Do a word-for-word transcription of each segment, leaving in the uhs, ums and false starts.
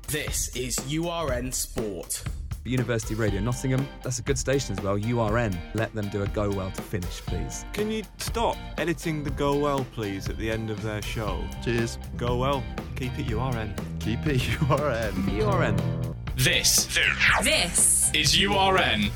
This is U R N Sport. University Radio Nottingham, that's a good station as well, U R N. Let them do a go well to finish, please. Can you stop editing the go well, please, at the end of their show? Cheers. Go well. Keep it U R N. Keep it U R N. U R N. This, This is U R N.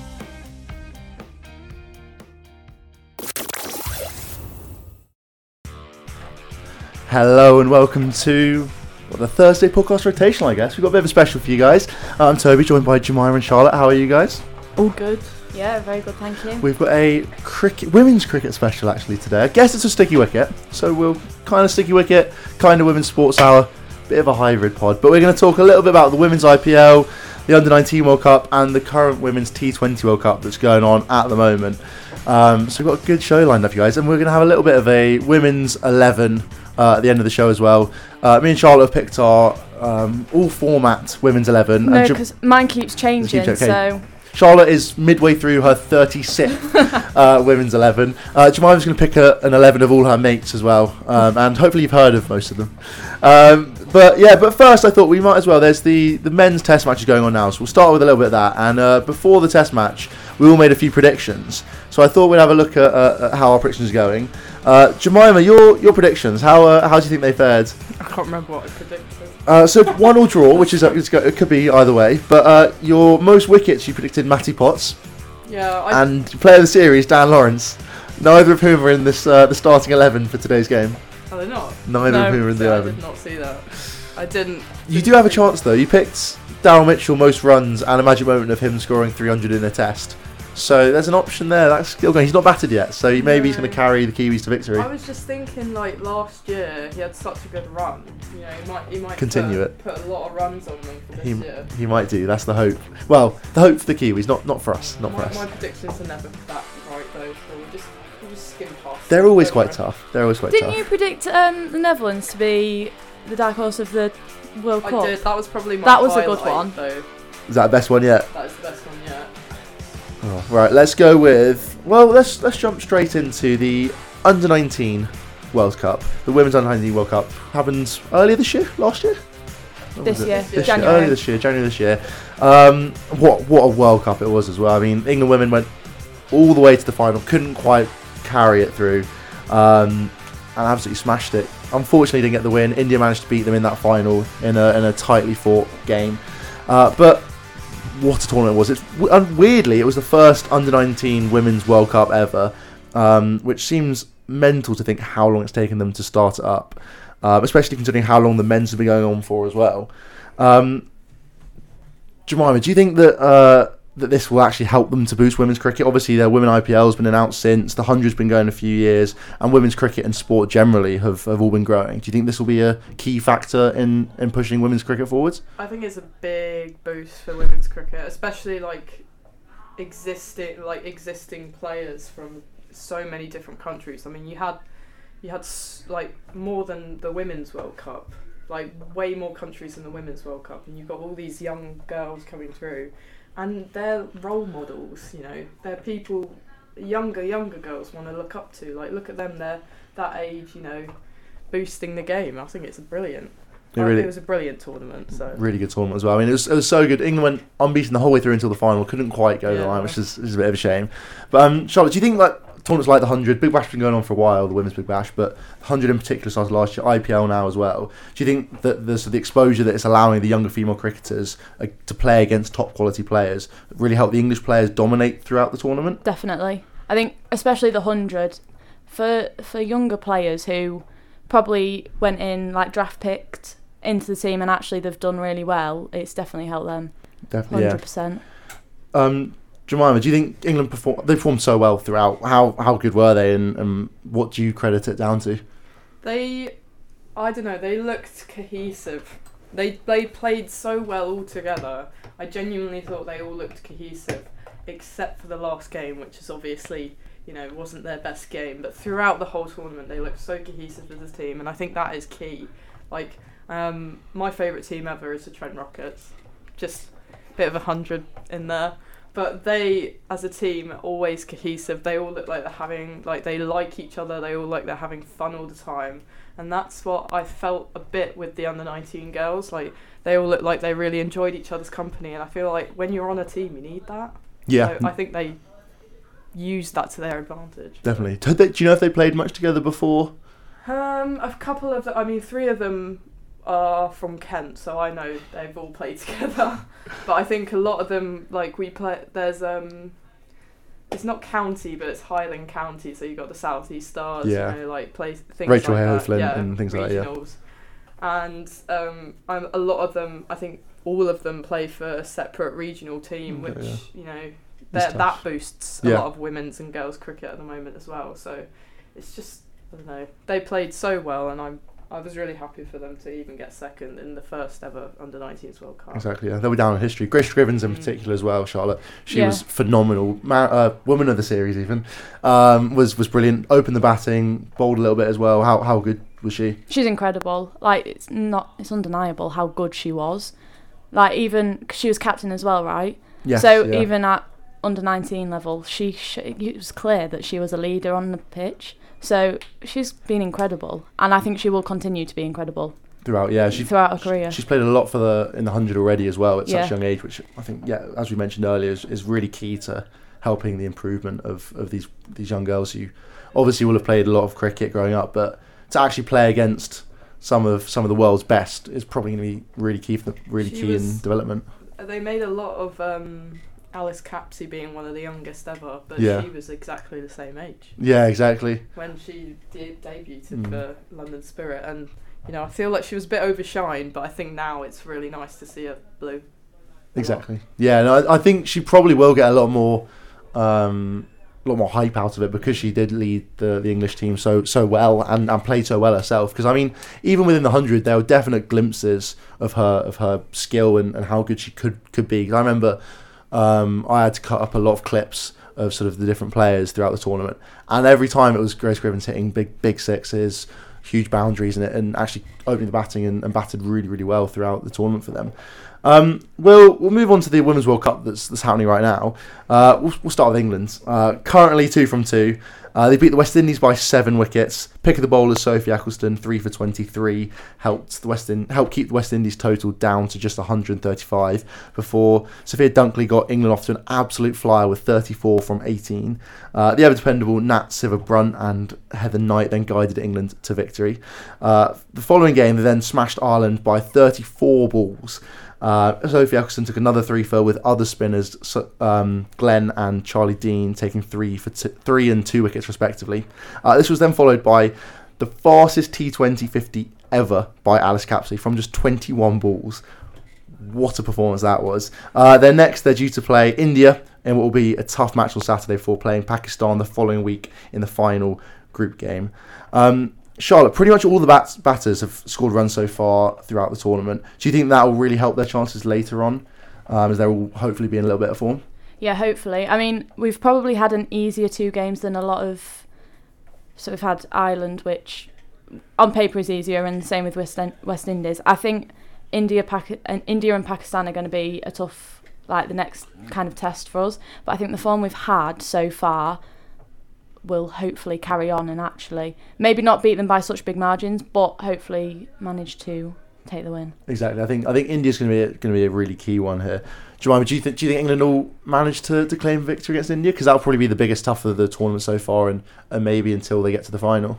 Hello and welcome to well, the Thursday podcast rotational, I guess. We've got a bit of a special for you guys. I'm Toby, joined by Jemima and Charlotte. How are you guys? All good. Yeah, very good, thank you. We've got a cricket, women's cricket special actually today. I guess it's a sticky wicket, so we'll kind of sticky wicket, kind of women's sports hour, bit of a hybrid pod. But we're going to talk a little bit about the women's I P L, the under nineteen World Cup, and the current women's T twenty World Cup that's going on at the moment. Um, so we've got a good show lined up, you guys, and we're going to have a little bit of a women's eleven uh, at the end of the show as well. Uh, me and Charlotte have picked our um, all format women's eleven. No, because J- mine keeps changing, keeps, okay. so... Charlotte is midway through her thirty-sixth uh, women's eleven. Uh, Jemima's going to pick a, an eleven of all her mates as well, um, and hopefully you've heard of most of them. Um, but yeah, but first I thought we might as well. There's the, the men's test match is going on now, so we'll start with a little bit of that. And uh, before the test match, we all made a few predictions. So I thought we'd have a look at, uh, at how our predictions are going. Uh, Jemima, your your predictions, how uh, how do you think they fared? I can't remember what I predicted. Uh, so one all draw, which is uh, it's go- it could be either way. But uh, your most wickets, you predicted Matty Potts. Yeah. I And player of the series, Dan Lawrence. Neither of whom are in this uh, the starting eleven for today's game. Are they not? Neither no, of whom are in the I eleven. did not see that. I didn't. You do have a chance though. You picked Daryl Mitchell most runs and a magic moment of him scoring three hundred in a test. So there's an option there. That's still going. He's not batted yet, so maybe No. he's going to carry the Kiwis to victory. I was just thinking, like last year, he had such a good run. You know, he might he might Continue put, it. put a lot of runs on them for this He, year. he might do. That's the hope. Well, the hope for the Kiwis, not not for us. Not for My, us. my predictions are never that right though, so we'll just we'll just skim past. They're them. always Don't quite worry. tough. They're always quite Didn't tough. you predict um, the Netherlands to be the dark horse of the World I Cup? did. That was probably my That was a good highlight, one. Though. Is that the best one yet? That is the best one yet. Oh, right, let's go with. Well, let's let's jump straight into the under nineteen World Cup. The women's under nineteen World Cup happened earlier this year, last year. When This was it? year, This year, January. earlier this year, January this year. Um, what what a World Cup it was as well. I mean, England women went all the way to the final, couldn't quite carry it through, um, and absolutely smashed it. Unfortunately, didn't get the win. India managed to beat them in that final in a in a tightly fought game, uh, but. What a tournament it was. It's, and weirdly, it was the first under nineteen Women's World Cup ever, um, which seems mental to think how long it's taken them to start it up, um, especially considering how long the men's have been going on for as well. Um, Jemima, do you think that uh, that this will actually help them to boost women's cricket? Obviously, their Women I P L has been announced since, the one hundred's been going a few years, and women's cricket and sport generally have, have all been growing. Do you think this will be a key factor in, in pushing women's cricket forwards? I think it's a big boost for women's cricket, especially like existing like existing players from so many different countries. I mean, you had you had s- like more than the Women's World Cup, like way more countries than the Women's World Cup, and you've got all these young girls coming through, and they're role models. You know, they're people younger younger girls want to look up to. Like, look at them, they're that age. You know, boosting the game. I think it's a brilliant. It I- really- it was a brilliant tournament. So Really good tournament as well. I mean, it was, it was so good. England went unbeaten the whole way through until the final. Couldn't quite go the Yeah. line, which is, is a bit of a shame. But um, Charlotte, do you think like tournaments like the one hundred, Big Bash has been going on for a while, the Women's Big Bash, but the one hundred in particular started last year, I P L now as well. Do you think that the, so the exposure that it's allowing the younger female cricketers uh, to play against top quality players really help the English players dominate throughout the tournament? Definitely. I think especially the hundred for for younger players who probably went in like draft picked into the team and actually they've done really well. It's definitely helped them. Definitely, Hundred yeah. percent. Um, Jemima, do you think England perform? They performed so well throughout. How how good were they, and, and what do you credit it down to? They, I don't know, they looked cohesive. They they played so well all together. I genuinely thought they all looked cohesive, except for the last game, which is obviously, you know, wasn't their best game. But throughout the whole tournament, they looked so cohesive as a team, and I think that is key. Like, um, my favourite team ever is the Trent Rockets. Just a bit of a hundred in there. but they, as a team, are always cohesive. They all look like they're having, like they like each other. They all look like they're having fun all the time, and that's what I felt a bit with the under nineteen girls. Like they all look like they really enjoyed each other's company, and I feel like when you're on a team, you need that. Yeah, So I think they used that to their advantage. definitely. Do they- do you know if they played much together before? Um, a couple of, the, I mean, three of them are from Kent, so I know they've all played together. But I think a lot of them, like we play, there's um, it's not county, but it's Highland County. So you got the South East Stars, Yeah. you know, like play things Rachel like Hale that. Flint yeah, and things like that, yeah. regionals. And um, I'm, a lot of them, I think all of them play for a separate regional team, Okay, which yeah. you know It's that that tough. boosts a Yeah. lot of women's and girls cricket at the moment as well. So it's just, I don't know, they played so well, and I'm I was really happy for them to even get second in the first ever under nineteens World Cup. Exactly, yeah. They'll be down in history. Grace Scrivens in Mm. particular as well, Charlotte. She Yeah. was phenomenal. Ma- uh, woman of the series even. Um, was was brilliant. Opened the batting, bowled a little bit as well. How how good was she? She's incredible. Like it's not, it's undeniable how good she was. Like even 'cause she was captain as well, right? Yes, so yeah. even at under nineteen level, she, she it was clear that she was a leader on the pitch. So she's been incredible, and I think she will continue to be incredible throughout, yeah, she throughout her career. she's played a lot for the in the hundred already as well at Yeah. such a young age, which I think, yeah, as we mentioned earlier, is, is really key to helping the improvement of, of these these young girls who obviously will have played a lot of cricket growing up, but to actually play against some of some of the world's best is probably going to be really key for the, really She key in was- development. They made a lot of um, Alice Capsey being one of the youngest ever, but Yeah. she was exactly the same age Yeah, exactly. when she did debuted Mm. for London Spirit, and you know I feel like she was a bit overshined, but I think now it's really nice to see her blue. Exactly. Yeah, no, I, I think she probably will get a lot more, um, a lot more hype out of it because she did lead the, the English team so so well and, and played so well herself. Because I mean, even within the hundred, there were definite glimpses of her of her skill and, and how good she could could be. 'Cause I remember um, I had to cut up a lot of clips of sort of the different players throughout the tournament, and every time it was Grace Scrivens hitting big big sixes, huge boundaries in it, and actually opening the batting and, and batted really really well throughout the tournament for them. Um, we'll we'll move on to the Women's World Cup that's that's happening right now. Uh, we'll, we'll start with England. Uh, currently two from two. Uh, they beat the West Indies by seven wickets. Pick of the bowlers Sophie Eccleston three for twenty-three helped the West In- helped keep the West Indies total down to just one hundred thirty-five before Sophia Dunkley got England off to an absolute flyer with thirty-four from eighteen. Uh, the ever dependable Nat Siver-Brunt and Heather Knight then guided England to victory. Uh, the following game they then smashed Ireland by thirty-four balls. Uh, Sophie Eccleston took another three for with other spinners, so, um, Glenn and Charlie Dean taking three for t- three and two wickets respectively. Uh, this was then followed by the fastest T twenty fifty ever by Alice Capsey from just twenty-one balls. What a performance that was. Uh, then next they're due to play India in what will be a tough match on Saturday before playing Pakistan the following week in the final group game. Um, Charlotte, pretty much all the bats, batters have scored runs so far throughout the tournament. Do you think that will really help their chances later on, um, as they're all hopefully be in a little bit of form? Yeah, hopefully. I mean, we've probably had an easier two games than a lot of. So we've had Ireland, which on paper is easier, and the same with West, West Indies. I think India, Pac- and India and Pakistan are going to be a tough, like the next kind of test for us. But I think the form we've had so far will hopefully carry on and actually maybe not beat them by such big margins, but hopefully manage to take the win. Exactly. I think I think India's going to be going to be a really key one here. Jemima, do you think do you think England will manage to, to claim victory against India? Because that'll probably be the biggest tough of the tournament so far, and, and maybe until they get to the final.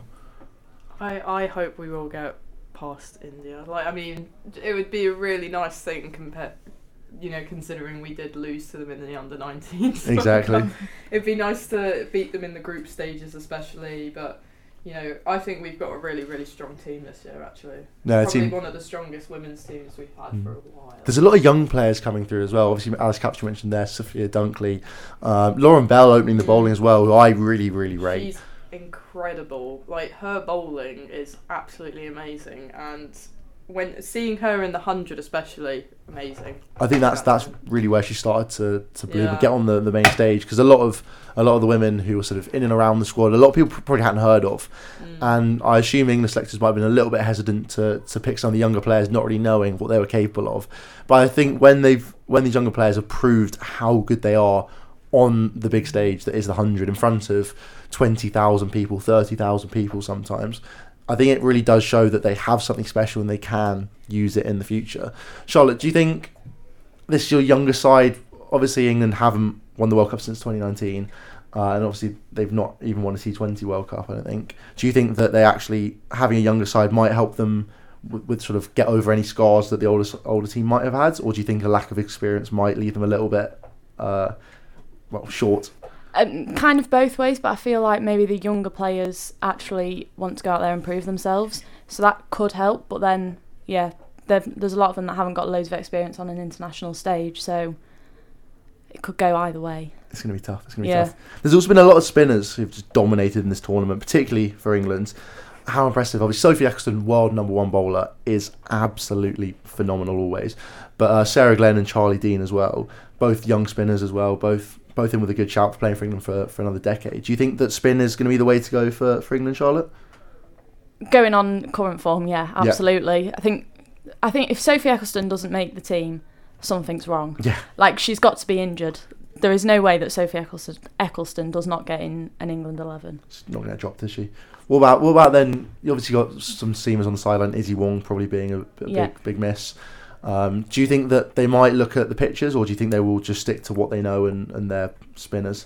I, I hope we will get past India. Like, I mean, it would be a really nice thing compared, you know, considering we did lose to them in the under nineteens. Exactly. It'd be nice to beat them in the group stages, especially. But you know, I think we've got a really, really strong team this year. Actually, No, probably team. one of the strongest women's teams we've had Mm. for a while. There's a lot of young players coming through as well. Obviously, Alice Capsey mentioned there, Sophia Dunkley, um, Lauren Bell opening the bowling as well, who I really, really rate. She's incredible. Like, her bowling is absolutely amazing, and when seeing her in the hundred, especially, amazing. I think that's that's really where she started to, to bloom and Yeah. get on the, the main stage, because a lot of a lot of the women who were sort of in and around the squad, a lot of people probably hadn't heard of, Mm. and I assume English selectors might have been a little bit hesitant to, to pick some of the younger players, not really knowing what they were capable of. But I think when they've when these younger players have proved how good they are on the big stage that is the hundred, in front of twenty thousand people, thirty thousand people sometimes, I think it really does show that they have something special and they can use it in the future. Charlotte, do you think this is your younger side? Obviously, England haven't won the World Cup since twenty nineteen, uh, and obviously they've not even won a T twenty World Cup, I don't think. Do you think that they actually, having a younger side, might help them with, with sort of get over any scars that the older, older team might have had? Or do you think a lack of experience might leave them a little bit, uh, well, short? Um, kind of both ways, but I feel like maybe the younger players actually want to go out there and prove themselves, so that could help. But then, yeah, there's a lot of them that haven't got loads of experience on an international stage, so it could go either way. It's going to be tough. It's going to be Yeah. tough. There's also been a lot of spinners who've just dominated in this tournament, particularly for England. How impressive. Obviously, Sophie Ecclestone, world number one bowler, is absolutely phenomenal always. But uh, Sarah Glenn and Charlie Dean as well, both young spinners as well, both both in with a good shout for playing for England for, for another decade. Do you think that spin is going to be the way to go for, for England, Charlotte? Going on current form, yeah, absolutely. Yeah. I think I think if Sophie Ecclestone doesn't make the team, something's wrong. Yeah. Like, she's got to be injured. There is no way that Sophie Ecclestone, Ecclestone does not get in an England eleven. She's not going to drop, is she? What about what about then? You obviously got some seamers on the sideline. Izzy Wong probably being a, a Yeah. big big miss. Um, do you think that they might look at the pictures, or do you think they will just stick to what they know and, and their spinners?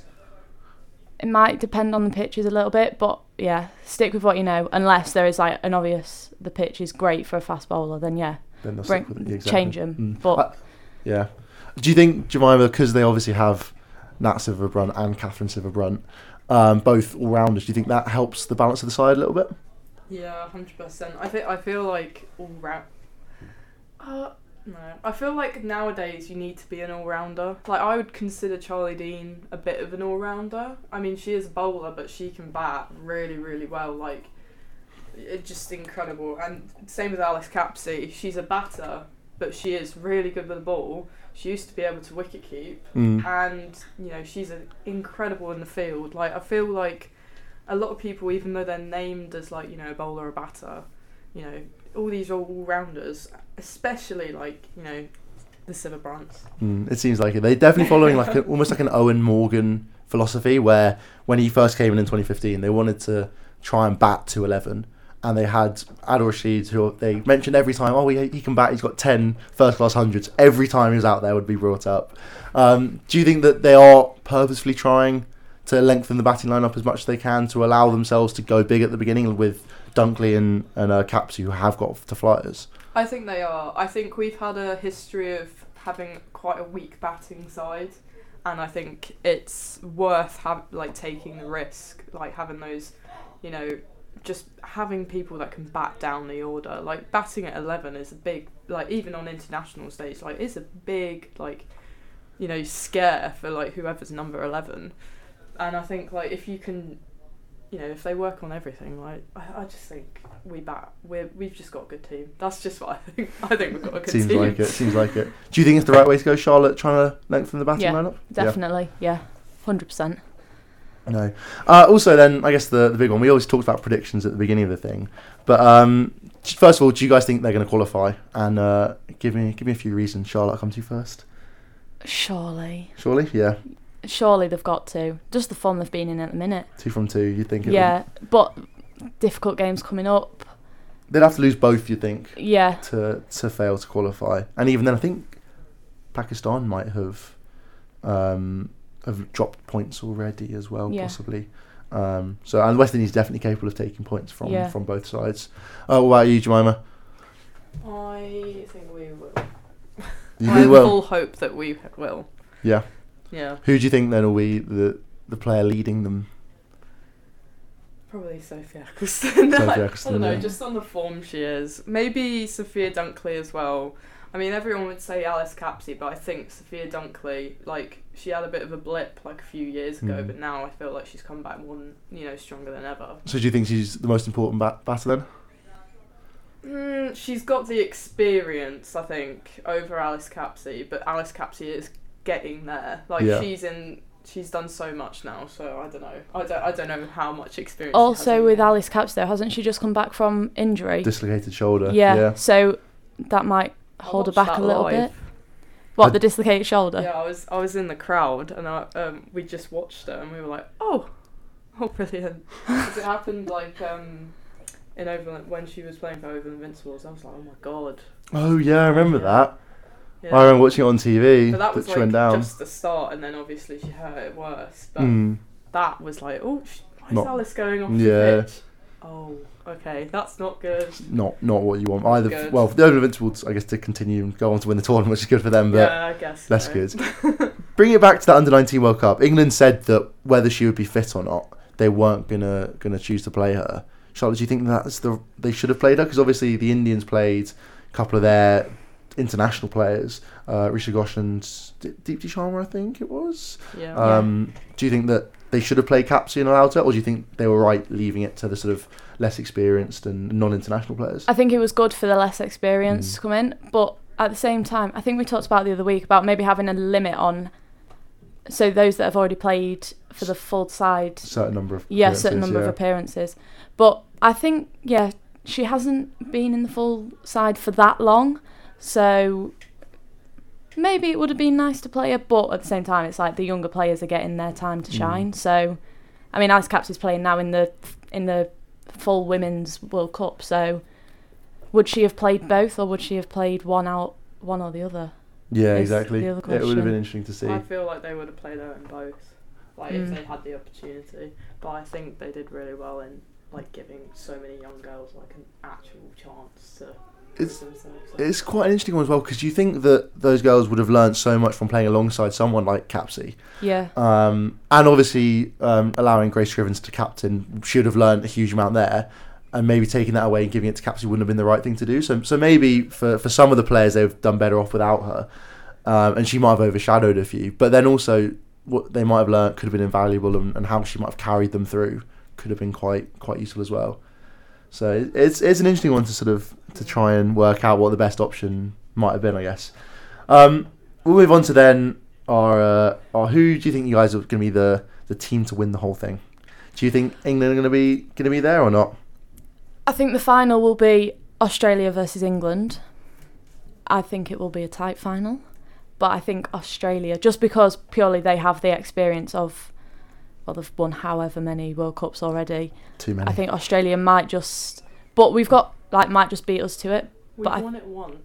It might depend on the pitches a little bit, but yeah, stick with what you know. Unless there is like an obvious, the pitch is great for a fast bowler, then yeah, Then they'll bring, stick with it. Yeah, exactly. change them. Mm. But I- yeah. Do you think, Jemima, because they obviously have Nat Silverbrunt and Catherine Silverbrunt, um, both all rounders, do you think that helps the balance of the side a little bit? Yeah, hundred percent. I think I feel like all round. Uh, no, I feel like nowadays you need to be an all rounder. Like, I would consider Charlie Dean a bit of an all rounder. I mean, she is a bowler, but she can bat really, really well. Like, it's just incredible. And same with Alice Capsey. She's a batter, but she is really good with the ball. She used to be able to wicket keep, Mm. and you know, she's a, incredible in the field. Like, I feel like a lot of people, even though they're named as like, you know, a bowler or batter, you know, all these all-rounders, especially like, you know, the Silverbrunts. Mm, it seems like it. They're definitely following like a, almost like an Owen Morgan philosophy, where when he first came in in twenty fifteen, they wanted to try and bat to eleven. And they had Adil Rashid, who they mentioned every time, oh, he, he can bat, he's got ten first-class hundreds. Every time he was out there would be brought up. Um, do you think that they are purposefully trying to lengthen the batting lineup as much as they can to allow themselves to go big at the beginning with Dunkley and, and uh, Capsey, who have got to flyers? I think they are. I think we've had a history of having quite a weak batting side, and I think it's worth have, like taking the risk, like having those, you know, just having people that can bat down the order. Like, batting at eleven is a big, like, even on international stage, like, it's a big, like, you know, scare for like whoever's number eleven. And I think, like, if you can, you know, if they work on everything, like, I, I just think we bat. We're we've just got a good team. That's just what I think. I think we've got a good Seems team. like it. Seems like it. Do you think it's the right way to go, Charlotte, trying to lengthen the batting Yeah, lineup? definitely, yeah, hundred percent. No. Uh, also, then, I guess the the big one. We always talked about predictions at the beginning of the thing, but um, first of all, do you guys think they're going to qualify? And uh, give me give me a few reasons. Charlotte, I'll come to you first. Surely, Surely, yeah, surely they've got to. Just the form they've been in at the minute. two from two. You think? It Yeah, but difficult games coming up. would- they'd have to lose both. You think Yeah, to to fail to qualify, and even then, I think Pakistan might have um, have dropped points already as well, Yeah. possibly. Um, so, and West Indies definitely capable of taking points from Yeah. from both sides. Uh, what about you, Jemima? I think we will. You I do have well. full hope that we will. Yeah. Yeah, Who do you think then will be the the player leading them? probably Sophia Ecclestone. Sophia I Ecclestone, don't know, yeah. just on the form she is. Maybe Sophia Dunkley as well. I mean, everyone would say Alice Capsey, but I think Sophia Dunkley, like, she had a bit of a blip like a few years ago, Mm. but now I feel like she's come back one, you know, stronger than ever. So do you think she's the most important bat- batter then? Mm, she's got the experience, I think, over Alice Capsey, but Alice Capsey is getting there. Like Yeah. she's in, she's done so much now. So I don't know. I don't. I don't know how much experience. she Also has in with there. Alice Capps though, hasn't she just come back from injury? Dislocated shoulder. yeah, Yeah. so that might I hold her watched back that a little live. bit. What, I- the dislocated shoulder? Yeah, I was I was in the crowd and I, um, we just watched it and we were like, oh, oh, brilliant. 'Cause it happened like um, in Overland when she was playing for Overland Invincibles. I was like, oh my god. Oh yeah, I remember Yeah. that. Yeah. I remember watching it on T V. But that was she like went down. just the start, and then obviously she hurt it worse. But Mm. that was like, oh, sh- why is Not- Alice going off yeah. the pitch? Oh, okay, that's not good. Not not what you want either. Good. Well, the Overland Invincibles, I guess, to continue and go on to win the tournament, which is good for them. But Yeah, I guess. that's so. good. Bring it back to that under nineteen World Cup. England said that whether she would be fit or not, they weren't gonna gonna choose to play her. Charlotte, do you think that's the they should have played her? Because obviously the Indians played a couple of their international players, uh, Risha Ghosh and D- Deepti Sharma, I think it was. Yeah. Um, do you think that they should have played Capsey and allowed her, or do you think they were right leaving it to the sort of less experienced and non-international players? I think it was good for the less experienced Mm. to come in, but at the same time, I think we talked about the other week about maybe having a limit on, so those that have already played for the full side, Certain number of yeah, certain appearances, number yeah. of appearances. But I think, yeah, she hasn't been in the full side for that long, so maybe it would have been nice to play her, but at the same time, it's like the younger players are getting their time to Mm. shine. So, I mean, Alice Capps is playing now in the in the full Women's World Cup, so would she have played both, or would she have played one out, one or the other? Yeah, is exactly. the It other would have question. been interesting to see. I feel like they would have played her in both, like Mm. if they had the opportunity. But I think they did really well in like giving so many young girls like an actual chance to It's- prove themselves. It's quite an interesting one as well, because you think that those girls would have learned so much from playing alongside someone like Capsey. Yeah. Um, and obviously um, allowing Grace Scrivens to captain, she would have learned a huge amount there, and maybe taking that away and giving it to Capsey wouldn't have been the right thing to do. So, so maybe for, for some of the players they've done better off without her, um, and she might have overshadowed a few. But then also what they might have learned could have been invaluable, and, and how she might have carried them through could have been quite quite useful as well. So it, it's it's an interesting one to sort of to try and work out what the best option might have been, I guess. Um, we'll move on to then our, uh, our who do you think you guys are going to be the, the team to win the whole thing? Do you think England are going to be going to be there or not? I think the final will be Australia versus England. I think it will be a tight final, but I think Australia, just because purely they have the experience of, well, they've won however many World Cups already. Too many. I think Australia might just, but we've got like might just beat us to it. We've but I- won it once.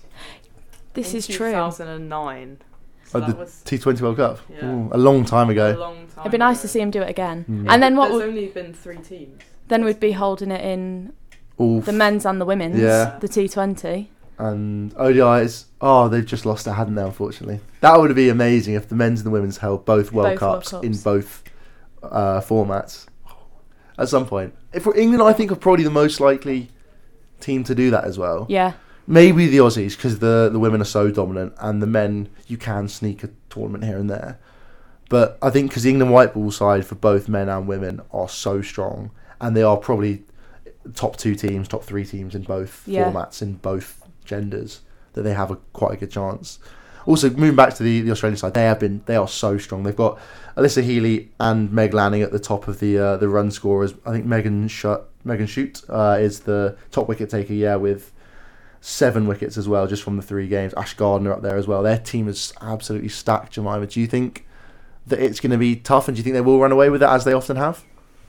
This in is two true. thousand nine. So Oh, that the was T twenty World Cup. Yeah. Ooh, a long time a ago. long time. It'd be nice to ago. see him do it again. Mm. And then what? There's would- only been three teams. then we'd be holding it in Oof. the men's and the women's. Yeah. The T twenty. And O D Is. Oh, they've just lost it, hadn't they? Unfortunately, that would be amazing if the men's and the women's held both World, Both World Cups, Cups. in both uh, formats at some point. If we're England, I think are probably the most likely team to do that as well. Yeah. Maybe the Aussies, because the the women are so dominant, and the men you can sneak a tournament here and there. But I think because the England white ball side for both men and women are so strong, and they are probably top two teams, top three teams in both Yeah. formats in both genders, that they have a quite a good chance. Also, moving back to the, the Australian side, they have been they are so strong. They've got Alyssa Healy and Meg Lanning at the top of the uh, the run scorers. I think Megan Shut Megan Shute uh, is the top wicket taker. Yeah, with seven wickets as well, just from the three games. Ash Gardner up there as well. Their team is absolutely stacked. Jemima, do you think that it's going to be tough, and do you think they will run away with it as they often have?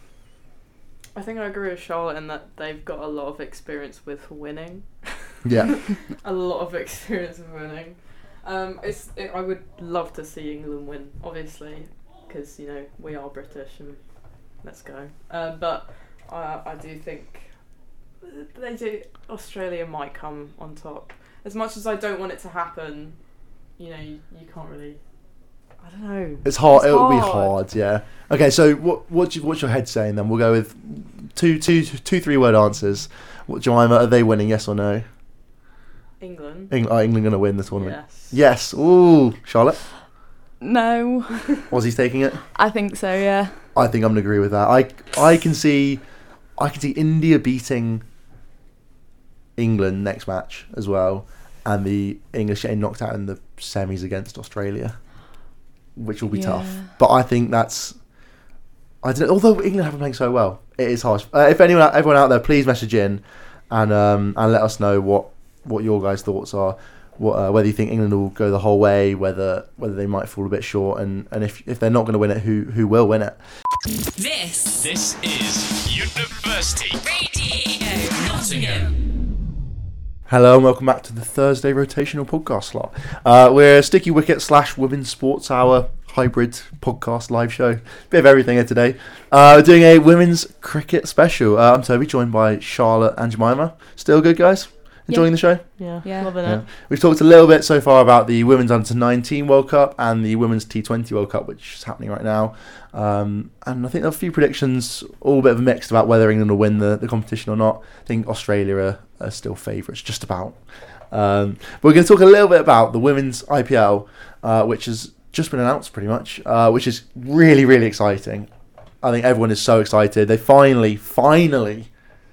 I think I agree with Charlotte in that they've got a lot of experience with winning. Yeah. a lot of experience with winning. Um, it's it, I would love to see England win, obviously, because you know we are British and let's go. Um, but uh, I do think they do. Australia might come on top. As much as I don't want it to happen, you know, you, you can't really. I don't know. It's hard. It's It will be hard. hard. Yeah. Okay. So what what do you, what's your head saying then? We'll go with two two two three word answers. What, Jemima, are they winning? Yes or no? England. England, are England going to win the tournament? Yes. Yes. Ooh, Charlotte. No. Aussie's taking it. I think so. Yeah. I think I'm going to agree with that. I I can see, I can see India beating England next match as well, and the English getting knocked out in the semis against Australia, which will be Yeah. tough. But I think that's. I don't. Although England have been playing so well, it is harsh. Uh, if anyone, everyone out there, please message in and um, and let us know what, what your guys' thoughts are. What, uh, whether you think England will go the whole way, whether whether they might fall a bit short, and, and if if they're not going to win it, who who will win it? This This is University Radio Nottingham. Hello and welcome back to the Thursday rotational podcast slot. Uh, we're a Sticky Wicket slash Women's Sports Hour hybrid podcast live show. Bit of everything here today. Uh, we're doing a women's cricket special. Uh, I'm Toby, joined by Charlotte and Jemima. Still good, guys? Enjoying Yeah. the show? Yeah, Yeah. loving Yeah. it. We've talked a little bit so far about the Women's Under nineteen World Cup and the Women's T twenty World Cup, which is happening right now. Um, and I think there are a few predictions, all a bit of a mix about whether England will win the, the competition or not. I think Australia are, are still favourites, just about. Um, but we're going to talk a little bit about the Women's I P L, uh, which has just been announced pretty much, uh, which is really, really exciting. I think everyone is so excited. They finally, finally...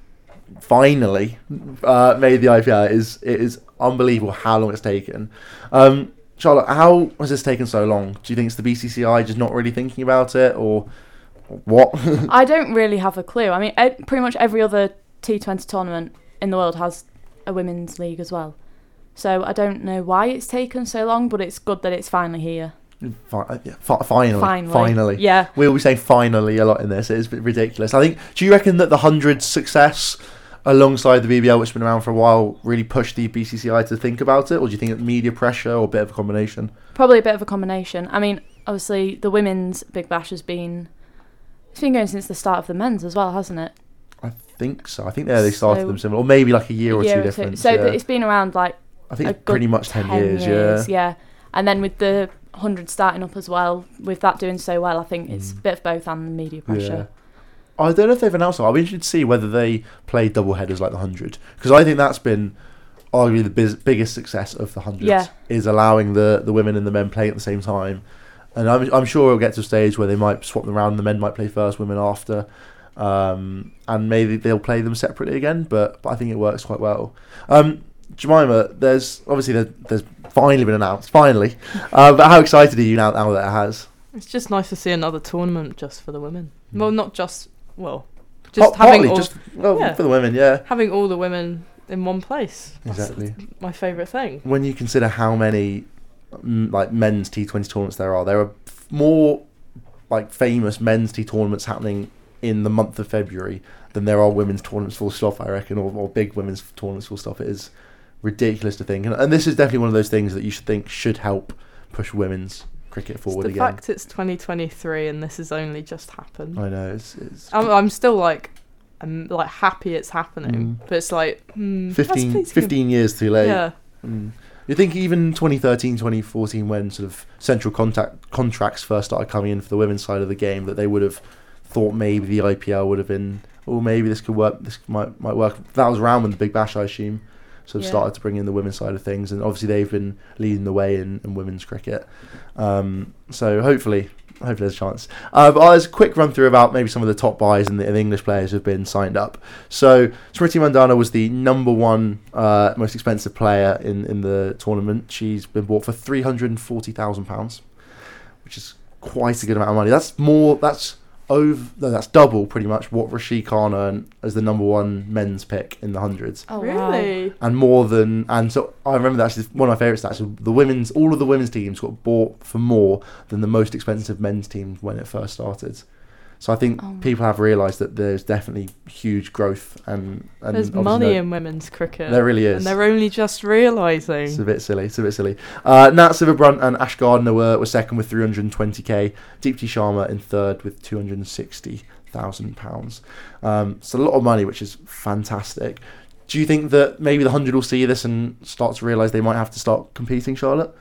finally uh, made the I P L. It is, it is unbelievable how long it's taken. Um, Charlotte, how has this taken so long? Do you think it's the B C C I just not really thinking about it, or what? I don't really have a clue. I mean, e- pretty much every other T twenty tournament in the world has a women's league as well. So I don't know why it's taken so long, but it's good that it's finally here. Fi- yeah, fi- finally, Finally. finally. Yeah. We'll be saying finally a lot in this. It is ridiculous. I think. Do you reckon that the hundred success alongside the B B L, which has been around for a while, really pushed the B C C I to think about it, or do you think it's media pressure or a bit of a combination? Probably a bit of a combination. I mean, obviously the women's Big Bash has been it's been going since the start of the men's as well, hasn't it? I think so. I think yeah, they started So- them similar, or maybe like a year A or year two or two. difference. So yeah. but it's been around like I think a it's good pretty much ten, years, yeah. yeah. And then with the one hundred starting up as well, with that doing so well, I think it's Mm. a bit of both and the media pressure. I don't know if they've announced it. I'll be interested to see whether they play double headers like the hundred, because I think that's been arguably the biz- biggest success of the hundred. Yeah. Is allowing the, the women and the men playing at the same time, and I'm I'm sure it'll get to a stage where they might swap them around. The men might play first, women after, um, and maybe they'll play them separately again. But, but I think it works quite well. Um, Jemima, there's obviously there, there's finally been announced, finally. Uh, but how excited are you now, now that it has? It's just nice to see another tournament just for the women. Mm. Well, not just well, Par- just having partly all just well, yeah. for the women, yeah. having all the women in one place. That's Exactly. my favourite thing. When you consider how many mm, like men's T twenty tournaments there are, there are f- more like famous men's T tournaments happening in the month of February than there are women's tournaments full stop, I reckon, or, or big women's tournaments full stop. It is ridiculous to think, and, and this is definitely one of those things that you should think should help push women's cricket It's forward the again. fact it's twenty twenty-three and this has only just happened. I know it's, it's I'm, I'm still like, I'm like happy it's happening, Mm. but it's like hmm, that's fifteen, pleasing. fifteen years too late. Yeah, Mm. You think even twenty thirteen, twenty fourteen, when sort of central contact contracts first started coming in for the women's side of the game, that they would have thought maybe the I P L would have been, oh, maybe this could work, this might might work. That was around when the Big Bash, I assume, sort of Yeah. started to bring in the women's side of things, and obviously they've been leading the way in, in women's cricket. Um, so hopefully, hopefully there's a chance. Uh, but as a quick run through about maybe some of the top buys and the, and the English players who have been signed up. So Smriti Mandhana was the number one uh, most expensive player in, in the tournament. She's been bought for three hundred and forty thousand pounds, which is quite a good amount of money. That's more. That's over. No, that's double pretty much what Rashid Khan earned as the number one men's pick in the hundreds. Oh, wow. really. And more than, and so I remember that actually one of my favourite stats. The women's, all of the women's teams got bought for more than the most expensive men's team when it first started. So I think Oh my- people have realised that there's definitely huge growth, and, and There's obviously money there- in women's cricket. There really is. and they're only just realising. It's a bit silly. It's a bit silly. Uh, Nat Silverbrunt and Ash Gardner were, were second with three hundred twenty k. Deepti Sharma in third with two hundred sixty thousand pounds. Um, it's a lot of money, which is fantastic. Do you think that maybe the hundred will see this and start to realise they might have to start competing, Charlotte?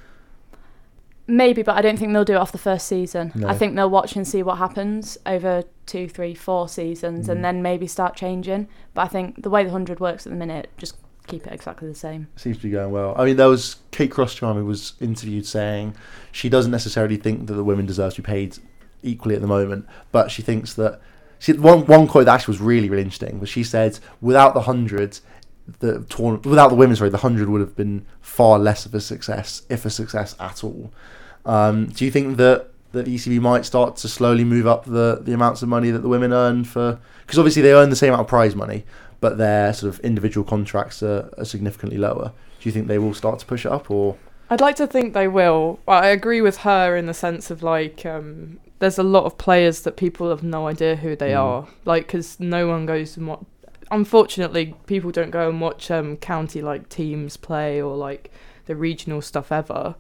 Maybe, but I don't think they'll do it off the first season. No. I think they'll watch and see what happens over two, three, four seasons, Mm. and then maybe start changing. But I think the way the hundred works at the minute, just keep it exactly the same. Seems to be going well. I mean, there was Kate Crosscharm who was interviewed saying she doesn't necessarily think that the women deserve to be paid equally at the moment, but she thinks that she, one one quote that actually was really really interesting was she said, without the hundreds, the tournament without the women's, sorry, the hundred would have been far less of a success, if a success at all. Um, do you think that that E C B might start to slowly move up the, the amounts of money that the women earn for? Because obviously they earn the same amount of prize money, but their sort of individual contracts are, are significantly lower. Do you think they will start to push it up, or? I'd like to think they will. I agree with her in the sense of like, um, there's a lot of players that people have no idea who they Mm. are. Like, because no one goes and watch. Unfortunately, people don't go and watch um, county like teams play or like the regional stuff ever.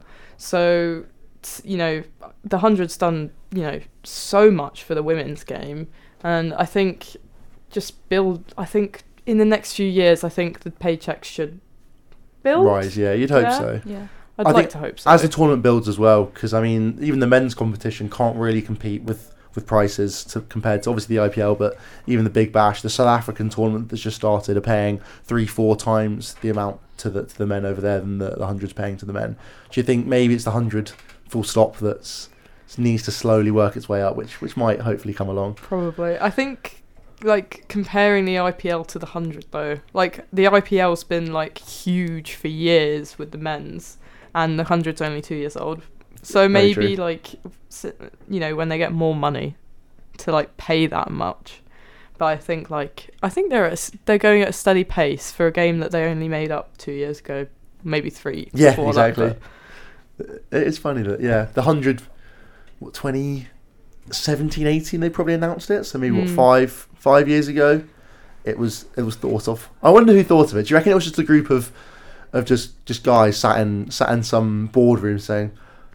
So, t- you know, the hundred's done you know so much for the women's game, and I think just build. I think in the next few years, I think the paychecks should build. Rise, yeah, you'd hope Yeah. so. Yeah. I'd I like think to hope so. As the tournament builds as well, because I mean, even the men's competition can't really compete with, with prices to, compared to obviously the I P L, but even the Big Bash, the South African tournament that's just started, are paying three, four times the amount to the to the men over there than the, the hundred's paying to the men. Do you think maybe it's the hundred full stop that's needs to slowly work its way up, which which might hopefully come along? Probably. I think, like, comparing the I P L to the hundred, though, like, the I P L's been, like, huge for years with the men's, and the hundred's only two years old. So maybe, true. like, s- you know, when they get more money to, like, pay that much. But I think, like, I think they're at a s they're going at a steady pace for a game that they only made up two years ago, maybe three. Yeah, before that, exactly. but- It's funny that, yeah, the hundred, what, twenty seventeen, eighteen, they probably announced it. So maybe, what, Mm. five five years ago, it was it was thought of. I wonder who thought of it. Do you reckon it was just a group of of just, just guys sat in sat in some boardroom saying,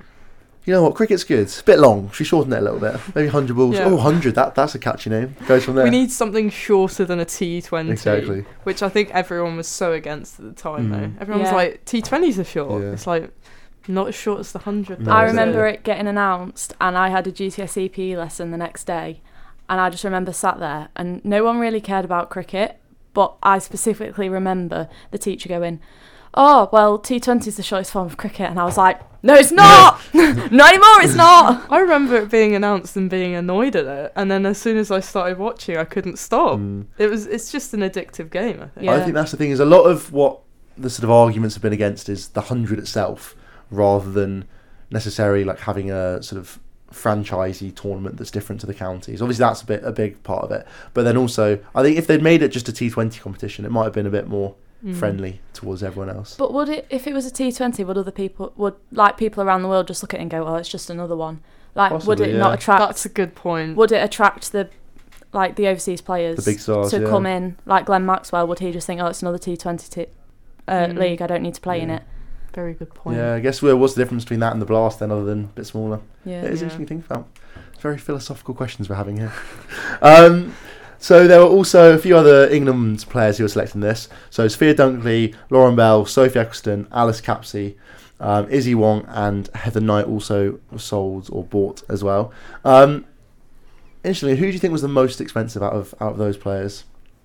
you know what, cricket's good. It's a bit long. Should we shorten it a little bit? Maybe one hundred balls. Yeah. Oh, one hundred, that, that's a catchy name. Goes from there. We need something shorter than a T twenty. Exactly. Which I think everyone was so against at the time, Mm. though. Everyone Yeah. was like, T twenties are short. Yeah. It's like, not as short as the one hundred. No, I exactly. remember it getting announced, and I had a G C S E P E lesson the next day, and I just remember sat there, and no one really cared about cricket, but I specifically remember the teacher going, oh, well, T twenty is the shortest form of cricket, and I was like, no, it's not! Not anymore, it's not! I remember it being announced and being annoyed at it, and then as soon as I started watching, I couldn't stop. Mm. It was. It's just an addictive game, I think. Yeah. I think that's the thing, is a lot of what the sort of arguments have been against is the hundred itself, rather than necessarily like having a sort of franchisey tournament that's different to the counties. Obviously that's a bit a big part of it, but then also I think if they'd made it just a T twenty competition, it might have been a bit more Mm. friendly towards everyone else. But would it, if it was a T twenty, would other people, would like people around the world just look at it and go, oh, it's just another one? Like, would Possibly, it yeah. not attract, That's a good point. would it attract the, like, the overseas players The big stars, to yeah. come in? Like Glenn Maxwell, would he just think, oh, it's another T twenty t- uh, Mm. league, I don't need to play in Yeah. it? Very good point. Yeah, I guess where what's the difference between that and the Blast then, other than a bit smaller? Yeah. It is Yeah. interesting to think about. It's very philosophical questions we're having here. um, so there were also a few other England players who were selecting this. So Sophia Dunkley, Lauren Bell, Sophie Eccleston, Alice Capsey, um, Izzy Wong, and Heather Knight also were sold or bought as well. Um, interestingly, who do you think was the most expensive out of out of those players?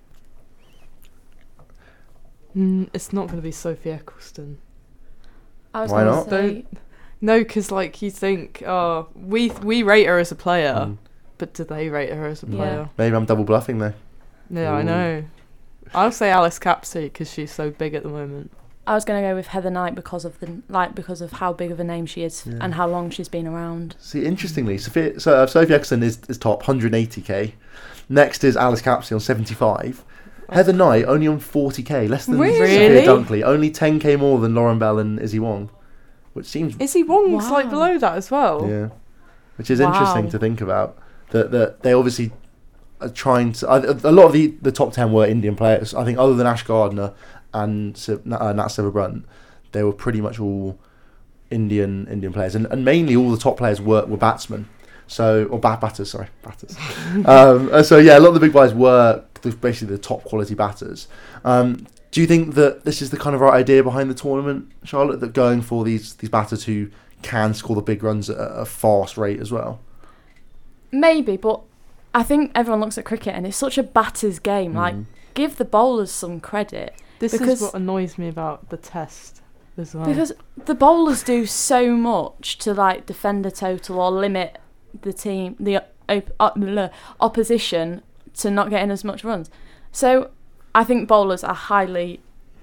Mm, it's not going to be Sophie Eccleston. I was Why gonna not? say- Don't- No, because like you think, oh, we we rate her as a player, Mm. but do they rate her as a Yeah. player? Maybe I'm double bluffing there. Yeah, I Ooh. know. I'll say Alice Capsey because she's so big at the moment. I was going to go with Heather Knight because of the like because of how big of a name she is Yeah. and how long she's been around. See, interestingly, Sophia, so, uh, Sophie Eccleston is, is top, one hundred eighty k. Next is Alice Capsey on seventy-five. Heather Knight only on forty k, less than Really? Sophia Dunkley. Only ten k more than Lauren Bell and Izzy Wong, which seems Izzy Wong's like Wow. below that as well. yeah, which is Wow. interesting to think about. That that they obviously are trying to. Uh, a lot of the, the top ten were Indian players. I think other than Ash Gardner and uh, Nat Silverbrunt, they were pretty much all Indian Indian players, and, and mainly all the top players were were batsmen. So or bat batters, sorry, batters. um, uh, so yeah, a lot of the big guys were the- basically the top quality batters. Um, do you think that this is the kind of right idea behind the tournament, Charlotte? That going for these these batters who can score the big runs at a fast rate as well? Maybe, but I think everyone looks at cricket and it's such a batter's game. Like, Mm. give the bowlers some credit. This Because- is what annoys me about the test as well. Because the bowlers do so much to like defend a total or limit the team, the op- op- bleh, opposition to not getting as much runs. So I think bowlers are highly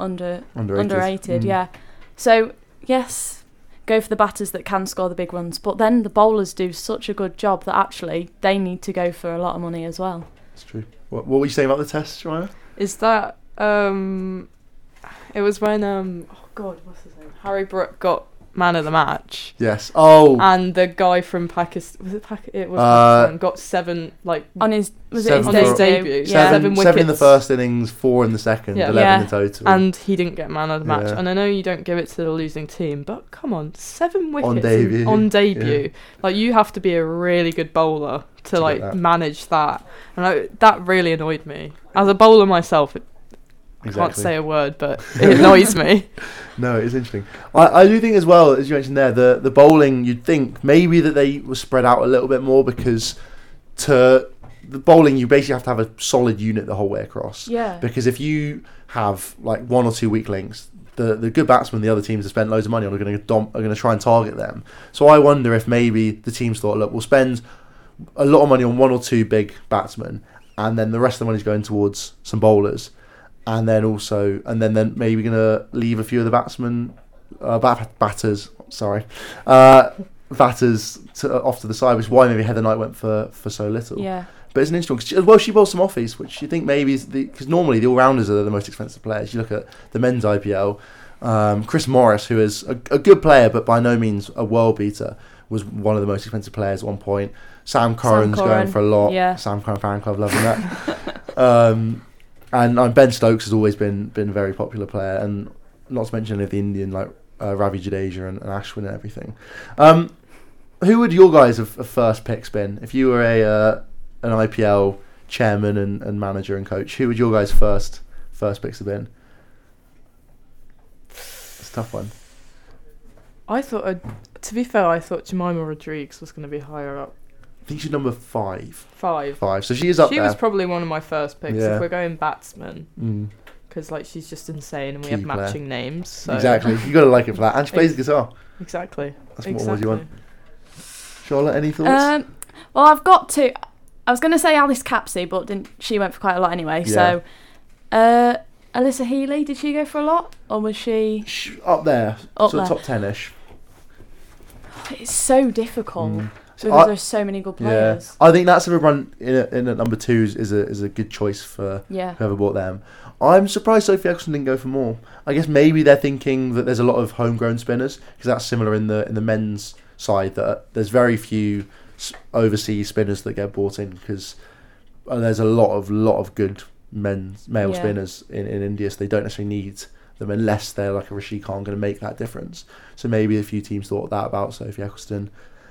under Underrated. underrated. Mm. Yeah. So yes, go for the batters that can score the big runs, but then the bowlers do such a good job that actually they need to go for a lot of money as well. That's true. What, what were you saying about the test, Joanna? Is that um? It was when um. Oh God, what's his name? Harry Brook got man of the match, Yes. Oh, and the guy from Pakistan was it Pak- It was Uh, Pakistan got seven like On his was Seven it his for- debut? debut, Yeah. seven, seven seven in the wickets. first innings, four in the second, Yeah. eleven Yeah. in total. and he didn't get man of the match. Yeah. And I know you don't give it to the losing team, but come on, seven wickets On in- debut. on debut. Like you have to be a really good bowler to, To get like that. manage that, and I, that really annoyed me. As a bowler myself, it, I can't Exactly. say a word, but it annoys me. No, it's interesting. I, I do think as well, as you mentioned there, the, the bowling, you'd think maybe that they were spread out a little bit more, because to the bowling, you basically have to have a solid unit the whole way across. Yeah. Because if you have like one or two weak links, the the good batsmen the other teams have spent loads of money on are going to dom- are going to try and target them. So I wonder if maybe the teams thought, look, we'll spend a lot of money on one or two big batsmen, and then the rest of the money's going towards some bowlers. And then also, and then, then maybe going to leave a few of the batsmen, uh, bat- batters, sorry, uh, batters to, off to the side, which is why maybe Heather Knight went for, for so little. Yeah. But it's an interesting, 'cause she, well, she bowls some offies, which you think maybe is the, because normally the all-rounders are the most expensive players. You look at the men's I P L, um, Chris Morris, who is a, a good player, but by no means a world beater, was one of the most expensive players at one point. Sam Curran's Curran, going for a lot. yeah. Sam Curran fan club, loving that. um, And um, Ben Stokes has always been been a very popular player, and not to mention any of the Indian like uh, Ravi Jadeja and, and Ashwin and everything. Um, who would your guys have, have first picks been if you were a uh, an I P L chairman and, and manager and coach? Who would your guys first first picks have been? It's a tough one. I thought, I'd, to be fair, I thought Jemima Rodriguez was going to be higher up. I think she's number five. Five. Five. So she is up She there. was probably one of my first picks Yeah. if we're going batsman, Mm, because like she's just insane and we Key have player. matching names. So. exactly. You got to like it for that. And she plays the guitar. Exactly. That's what more exactly. do you want? Charlotte, any thoughts? Um, well, I've got to. I was going to say Alice Capsey, but didn't she went for quite a lot anyway. So, uh, Alyssa Healy, did she go for a lot, or was she? Sh- up there. Up sort of there. top ten-ish. It's so difficult Mm. because I- there's so many good Yeah, players. I think that's a run in at, in at number two is, is a is a good choice for Yeah. whoever bought them. I'm surprised Sophie Eccleston didn't go for more. I guess maybe they're thinking that there's a lot of homegrown spinners, because that's similar in the in the men's side, that there's very few s- overseas spinners that get bought in, because uh, there's a lot of lot of good men male Yeah. spinners in, in India, so they don't necessarily need them unless they're like a Rashid Khan going to make that difference. So maybe a few teams thought that about Sophie Eccleston.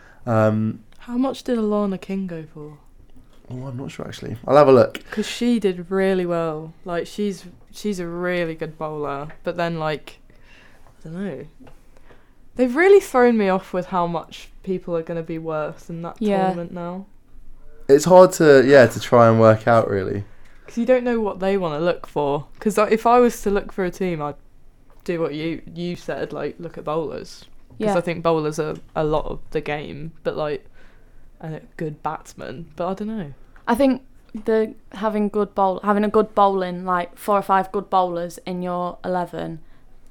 Um, How much did Alana King go for? oh, I'm not sure actually. I'll have a look. Because she did really well. Like she's she's a really good bowler, but then like I don't know. They've really thrown me off with how much people are going to be worth in that Yeah. tournament now. It's hard to yeah to try and work out really. Because you don't know what they want to look for. Because if I was to look for a team, I'd do what you you said, like look at bowlers. Because Yeah. I think bowlers are a lot of the game, but like a good batsman. But I don't know. I think the having good bowl having a good bowling, like four or five good bowlers in your eleven,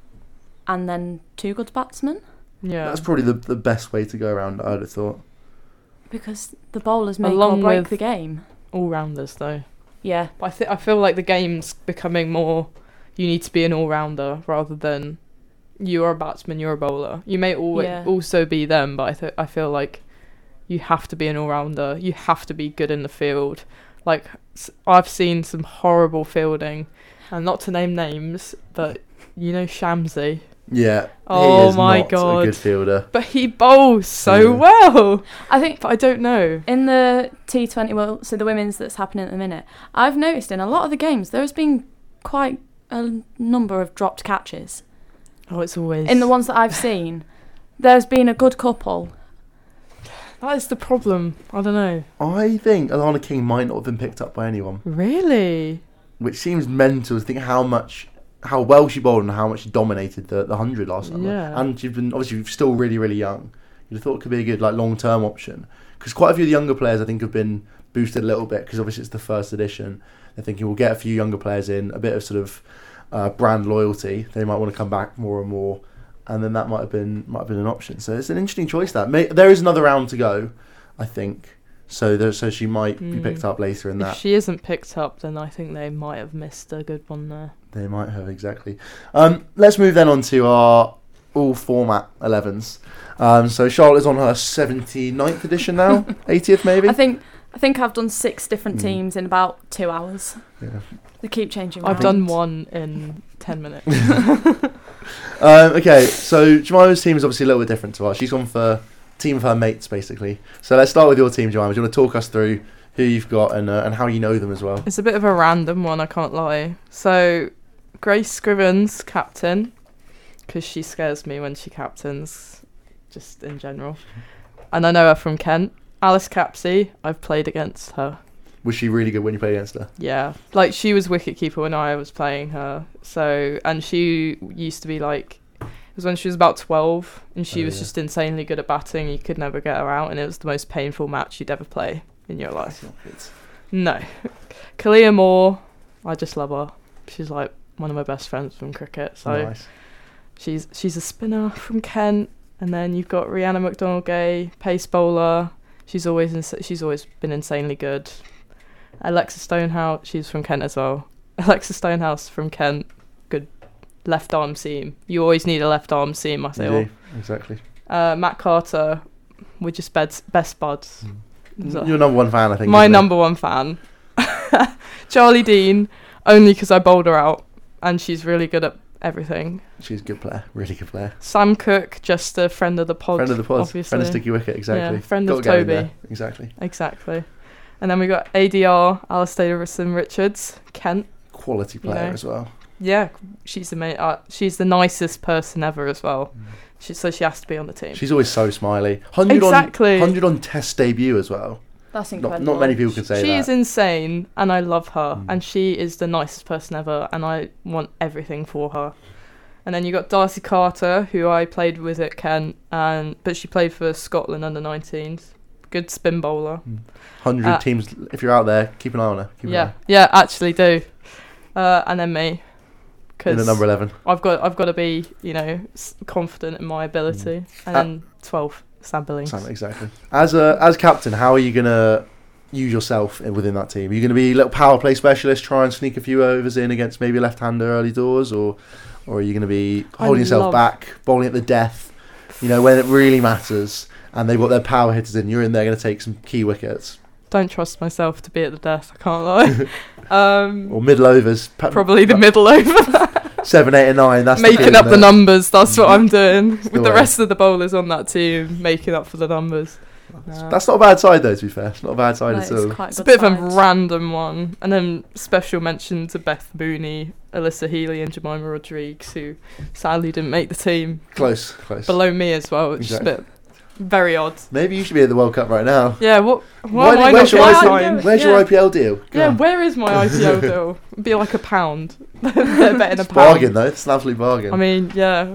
and then two good batsmen, Yeah. That's probably the the best way to go around. I'd have thought. because the bowlers make Along or break with- the game. all rounders though. Yeah. But I th- I feel like the game's becoming more. You need to be an all-rounder rather than you're a batsman, you're a bowler. You may always Yeah. also be them, but I th- I feel like you have to be an all-rounder. You have to be good in the field. Like s- I've seen some horrible fielding, and not to name names, but you know Shamsi. Yeah. Oh he is my not God. a good fielder. But he bowls so Yeah. well. I think But I don't know. in the T twenty, well, so the women's that's happening at the minute, I've noticed in a lot of the games there has been quite a number of dropped catches. Oh, it's always In the ones that I've seen, there's been a good couple. That is the problem. I don't know. I think Alana King might not have been picked up by anyone, Really? which seems mental to think how much, how well she bowled and how much she dominated the, the hundred last summer. Yeah. And she's been obviously still really really young. You'd have thought it could be a good like long term option, because quite a few of the younger players I think have been boosted a little bit, because obviously it's the first edition. They're thinking we'll get a few younger players in, a bit of sort of uh, brand loyalty, they might want to come back more and more, and then that might have been might have been an option. So it's an interesting choice. That May, there is another round to go, I think. So there, so she might be Mm. picked up later in If that. she isn't picked up, then I think they might have missed a good one there. They might have, exactly. Um, let's move then on to our all format elevens. Um, so Charlotte is on her seventy-ninth edition now, eightieth maybe. I think I think I've done six different Mm. teams in about two hours. Yeah. They keep changing. I've round. done one in ten minutes. Um, okay, so Jemima's team is obviously a little bit different to ours. She's gone for team of her mates, basically. So let's start with your team, Jemima. Do you want to talk us through who you've got and uh, and how you know them as well? It's a bit of a random one, I can't lie. So, Grace Scrivens, captain, because she scares me when she captains, just in general. And I know her from Kent. Alice Capsey, I've played against her. Was she really good when you played against her? Yeah, like she was wicketkeeper when I was playing her. So, and she used to be like, it was when she was about twelve, and she Oh, was yeah. just insanely good at batting. You could never get her out, and it was the most painful match you'd ever play in your life. That's not good. No. Kalia Moore, I just love her. She's like one of my best friends from cricket. So Nice. she's she's a spinner from Kent, and then you've got Rihanna McDonald-Gay, pace bowler. She's always ins- she's always been insanely good. Alexa Stonehouse, she's from Kent as well. Alexa Stonehouse from Kent, good left arm seam. You always need a left arm seam, I You feel. do, exactly. Uh, Matt Carter, we're just best best buds. So- You're number one fan, I think. my isn't it? number one fan. Charlie Dean, only because I bowled her out, and she's really good at everything. She's a good player, really good player. Sam Cook, just a friend of the pod. Friend of the pod, obviously. friend of Sticky Wicket, exactly. Yeah, friend Gotta of get in Toby. there, exactly. Exactly. And then we got A D R, Alistair Richards, Kent. Quality You player know. as well. Yeah, she's ama- uh, she's the nicest person ever as well. She, so she has to be on the team. She's always so smiley. one hundred Exactly. on one hundred on Test debut as well. That's Not, incredible. not many people can say she that. is insane, and I love her, Mm. and she is the nicest person ever, and I want everything for her. And then you got Darcy Carter, who I played with at Kent, and but she played for Scotland under nineteens. Good spin bowler. one hundred Uh, teams. If you're out there, keep an eye on her. Keep an Yeah, eye. yeah, actually do. Uh, and then me, In because the number eleven. I've got I've got to be you know s- confident in my ability. And Uh, then twelve, Sam Billings. Sam, exactly. As a as captain, how are you gonna use yourself in, within that team? Are you gonna be a little power play specialist, try and sneak a few overs in against maybe a left-hander early doors, or or are you gonna be I holding yourself love- back, bowling at the death? You know, when it really matters, and they've got their power hitters in, you're in there going to take some key wickets Don't trust myself to be at the death. I can't lie. um, or middle overs. pa- probably the middle over. seven, eight, and nine. That's the Making key, up isn't the it? numbers. That's what I'm doing Still with the are. rest of the bowlers on that team, making up for the numbers. Nah. That's not a bad side though. To be fair, it's not a bad side No, at it's all. quite It's a good bit of a sides. random one. And then special mention to Beth Mooney, Alyssa Healy and Jemima Rodriguez, who sadly didn't make the team. Close, close. Below me as well, which Exactly. is a bit very odd. Maybe you should be at the World Cup right now. Yeah, what? Why Why am did- I where's not your getting I P L signed? Where's yeah. your I P L deal? Yeah, God. where is my I P L deal? It'd be like a pound. They're betting a It's pound. bargain though. It's an absolute bargain. I mean, yeah.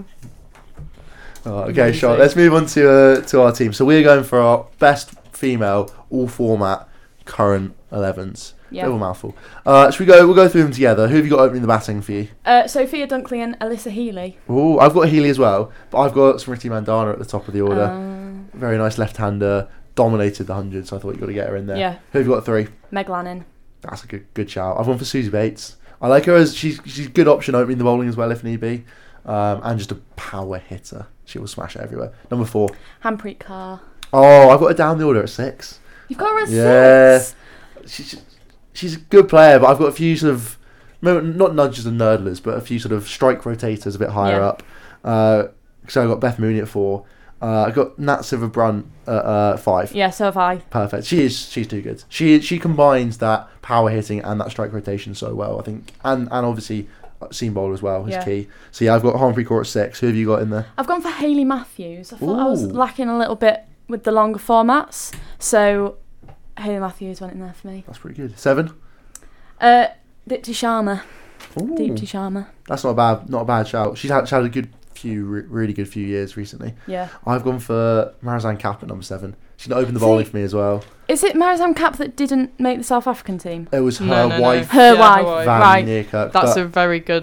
Oh, okay, Amazing. sure. Let's move on to uh, to our team. So we're going for our best female all format current elevens. Yeah. Little mouthful. Uh, should we go? We'll go through them together. Who have you got opening the batting for you? Uh, Sophia Dunkley and Alyssa Healy. Oh, I've got Healy as well, but I've got Smriti Mandana at the top of the order. Um, Very nice left-hander, dominated the hundred, so I thought you got to get her in there. yeah, Who have you got at three? Meg Lannon. That's a good good shout. I've gone for Susie Bates. I like her as she's she's a good option opening the bowling as well if need be, um, and just a power hitter. She will smash it everywhere. Number four. Hampreet Kaur. Oh, I've got her down the order at six. You've got her at Yeah. six. She's she's a good player, but I've got a few sort of no, not nudges and nerdlers, but a few sort of strike rotators a bit higher Yeah. up. Uh, so I got Beth Mooney at four. Uh, I got Nat Silverbrunt at uh, five. Yeah, so have I. Perfect. She is. She's too good. She she combines that power hitting and that strike rotation so well. I think, and and obviously seam bowler as well is Yeah. key. So yeah, I've got Humphrey Court at six. Who have you got in there? I've gone for Hayley Matthews. I thought I was Ooh. lacking a little bit with the longer formats, so Hayley Matthews went in there for me. That's pretty good. Seven. Uh, Dipti Sharma. Ooh. Deepti Sharma. That's not a bad not a bad shout. She's had, she's had a good few, re- really good few years recently. Yeah. I've gone for Marizanne Kapp at number seven. She's not opened the bowling See- for me as well. Is it Marizanne Kapp that didn't make the South African team? It was her No, no, no. wife, Her Yeah, wife. her wife. Van Right. Neerkerk. That's but a very good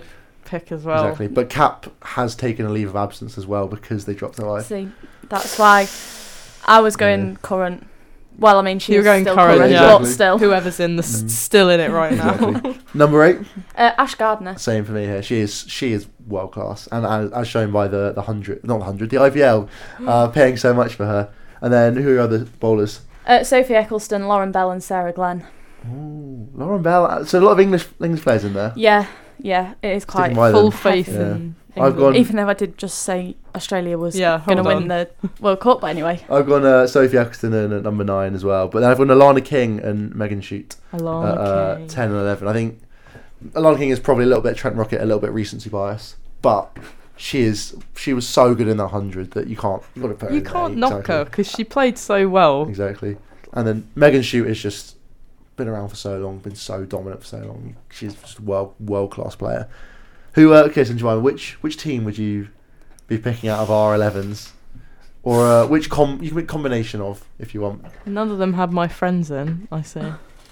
pick as well. Exactly. But Cap has taken a leave of absence as well because they dropped her life. See, that's why I was going Yeah. current. Well, I mean, she You was were going still current, current, yeah. but still. Whoever's in the Mm. s- still in it right now. Exactly. Number eight, Uh, Ash Gardner. same for me here. She is she is world class, and as, as shown by the the hundred, not the hundred, the I V L, uh, paying so much for her. And then who are the bowlers? Uh, Sophie Eccleston, Lauren Bell, and Sarah Glenn. Ooh, Lauren Bell. So a lot of English English players in there. Yeah, yeah, it is quite Sticking by Full them. faith heavy. Yeah. in I've England. gone- Even though I did just say Australia was Yeah, going to hold win the World Cup, but anyway. I've gone uh, Sophie Eccleston in at number nine as well, but then I've gone Alana King and Megan Shute Alana at uh, King. ten and eleven. I think Alana King is probably a little bit Trent Rocket, a little bit recency bias, but she is she was so good in that hundred that you can't you got to put her You in there, can't knock exactly. her because she played so well. Exactly. And then Megan Shute is just been around for so long, been so dominant for so long. She's just a world world class player. Who? Uh, okay, so Jemima, which which team would you be picking out of our elevens, or uh, which com you can pick combination of if you want? None of them had my friends in, I see.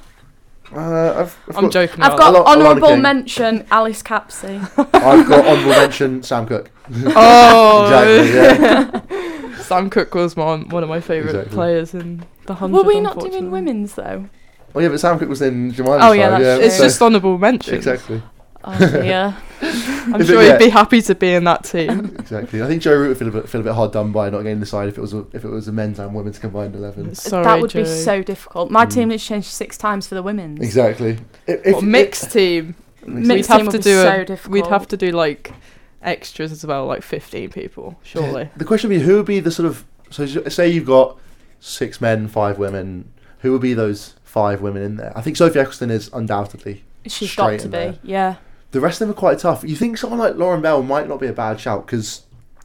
Uh, I've, I've I'm got, joking I've about got Alana honourable King. mention Alice Capsey. I've got honourable mention Sam Cook. that. Oh, Exactly. Yeah. Sam Cook was my, one of my favourite Exactly. players in the hundred. Were we not doing unfortunately. women's though? Oh yeah, but Sam Cook was in Jemima's Oh, yeah, side, that's yeah. true. It's so- just honourable mention. exactly. Oh dear. I'm If sure it- yeah. he'd be happy to be in that team. Exactly. I think Joe Root would feel a bit feel a bit hard done by not getting the side if it was a, if it was a men's and women's combined eleven. Sorry, that would be Joey. so difficult. My Mm. team has changed six times for the women's. Exactly. If, if What, mixed team. Mixed We'd team have would to be do so a, difficult. We'd have to do like extras as well, like fifteen people, surely. The question would be who would be the sort of so s- say you've got six men, five women. Who would be those five women in there? I think Sophie Eccleston is undoubtedly. She's straight got to in be. there. Yeah. The rest of them are quite tough. You think someone like Lauren Bell might not be a bad shout because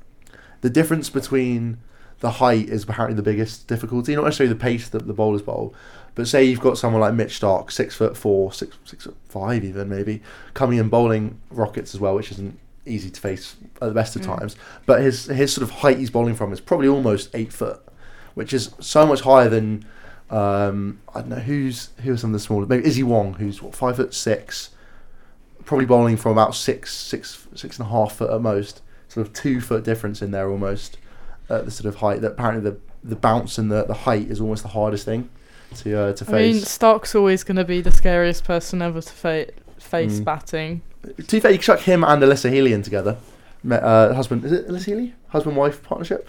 the difference between the height is apparently the biggest difficulty. Not necessarily the pace that the bowlers bowl, but say you've got someone like Mitch Stark, six foot four, six six foot five even maybe, coming and bowling rockets as well, which isn't easy to face at the best of Mm. times. But his his sort of height he's bowling from is probably almost eight foot, which is so much higher than um, I don't know who's who are some of the smaller. Maybe Izzy Wong, who's what five foot six. Probably bowling from about six, six, six and a half foot at most. Sort of two foot difference in there almost. At the sort of height that apparently the the bounce and the, the height is almost the hardest thing to uh, to I mean, face. Stark's always going to be the scariest person ever to fa- face Mm. batting. To be fair, you chuck him and Alyssa Healy in together. Me- Uh, husband, is it Alyssa Healy? Husband wife partnership.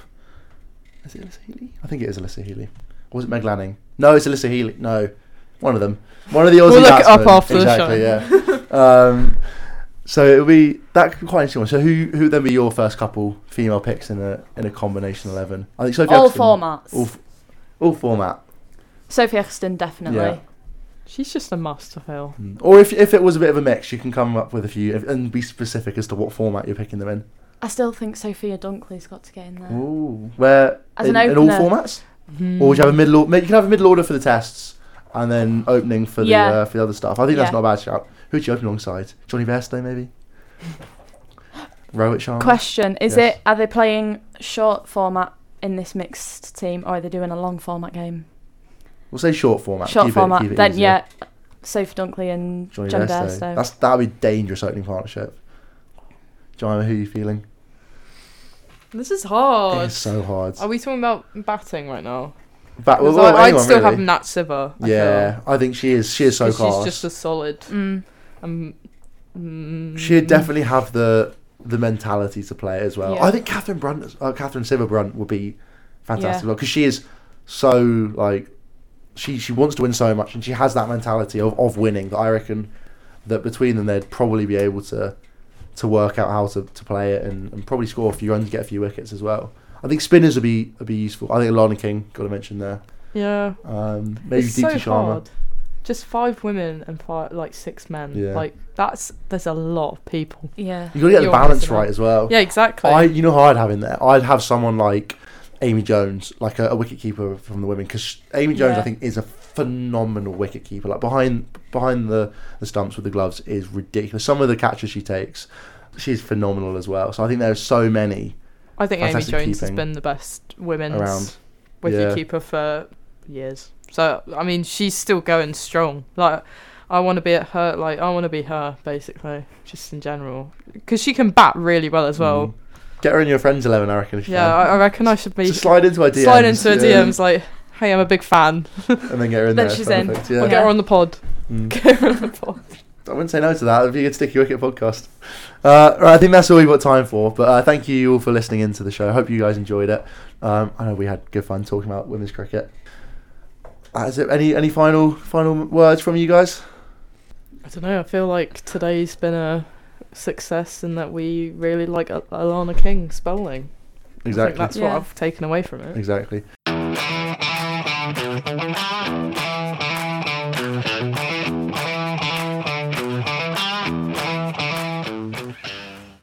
Is it Alyssa Healy? I think it is Alyssa Healy. Or was it Meg Lanning? No, it's Alyssa Healy. No, one of them. One of the Aussie We'll look it up batsmen. after the exactly, show. Yeah. um, so it'll be that could be quite interesting. So who who would then be your first couple female picks in a in a combination eleven? I think Sophie All Eccleston- formats. All, f- all format. Sophie Eccleston, definitely. Yeah. She's just a must, I feel. Mm. Or if if it was a bit of a mix, you can come up with a few if, and be specific as to what format you're picking them in. I still think Sophia Dunkley's got to get in there. Ooh. Where As in, an in all opener. formats, or would you have a middle? or- You can have a middle order for the tests, and then opening for the Yeah. uh, for the other stuff. I think that's Yeah. not a bad shout. Who'd you open alongside? Johnny Bairstow, maybe. Rohit Sharma. Question: Is Yes. it are they playing short format in this mixed team, or are they doing a long format game? We'll say short format. Short keep format. It, keep it then easier. yeah, Sophie Dunkley and Johnny Johnny Bairstow. Bairstow. That's that would be dangerous opening partnership. Joanna, who are you feeling? This is hard. It's so hard. Are we talking about batting right now? But well, 'Cause well, I, I'd anyone, still really. have Nat Siver. I Yeah, feel. I think she is. She is so 'Cause class. She's just a solid. Mm. Um, mm, She'd definitely have the the mentality to play it as well. Yeah. I think Catherine Brunt, uh, Catherine Siver Brunt, would be fantastic Yeah. as well because she is so like she she wants to win so much and she has that mentality of, of winning that I reckon that between them they'd probably be able to to work out how to, to play it and, and probably score a few runs, get a few wickets as well. I think spinners would be would be useful. I think Alana King, got to mention there. Yeah. Um, maybe It's Deepti so Sharma. hard. Just five women and five, like six men. Yeah. Like that's there's a lot of people. Yeah. You got to get the You're balance missing out. right as well. Yeah, exactly. I, you know how I'd have in there? I'd have someone like Amy Jones, like a, a wicket keeper from the women, because Amy Jones, Yeah. I think, is a phenomenal wicket keeper. Like behind behind the, the stumps with the gloves is ridiculous. Some of the catches she takes, she's phenomenal as well. So I think there's so many I think Amy fantastic Jones has keeping been the best women's around. wicket Yeah. keeper for years. So I mean, she's still going strong. Like I want to be at her, like, I want to be her, basically, just in general. Because she can bat really well as well. Mm. Get her in your friends eleven, I reckon. If you Yeah, can. I, I reckon I should be... Just slide into her D Ms. Slide into her yeah. D Ms, like, hey, I'm a big fan. And then get her in Then there. she's in. Perfect, I'll Yeah. get her on the pod. Mm. Get her on the pod. I wouldn't say no to that. It'd be a good Sticky Wicket podcast. Uh, right, I think that's all we've got time for. But uh, thank you all for listening into the show. I hope you guys enjoyed it. Um, I know we had good fun talking about women's cricket. Uh, is there any any final final words from you guys? I don't know, I feel like today's been a success in that we really like Al- Alana King's bowling. I think Exactly. that's Yeah. what I've taken away from it. Exactly.